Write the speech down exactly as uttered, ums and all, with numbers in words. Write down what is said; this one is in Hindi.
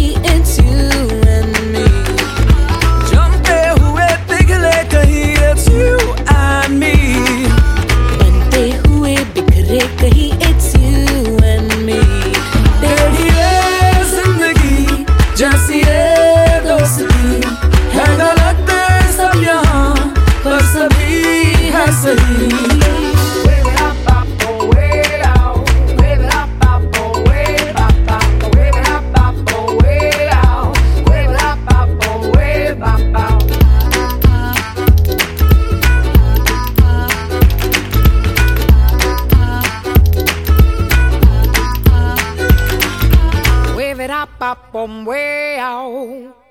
कहीं it's you and me. जमते हुए पिघले कहीं it's you and me. बनते हुए बिखरे कहीं it's you and me. तेरी ये जिंदगी जैसी ये दोस्ती है, गलत सब यहाँ पर सभी है सही. Wave it up, up, um, way out.